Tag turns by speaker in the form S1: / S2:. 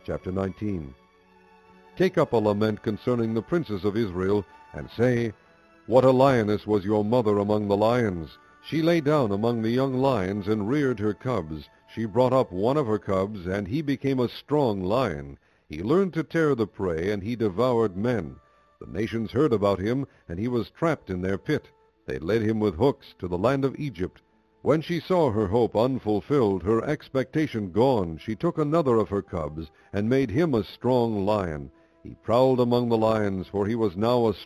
S1: chapter 19. Take up a lament concerning the princes of Israel, and say, What a lioness was your mother among the lions! She lay down among the young lions and reared her cubs. She brought up one of her cubs, and he became a strong lion. He learned to tear the prey, and he devoured men. The nations heard about him, and he was trapped in their pit. They led him with hooks to the land of Egypt. When she saw her hope unfulfilled, her expectation gone, she took another of her cubs, and made him a strong lion. He prowled among the lions, for he was now a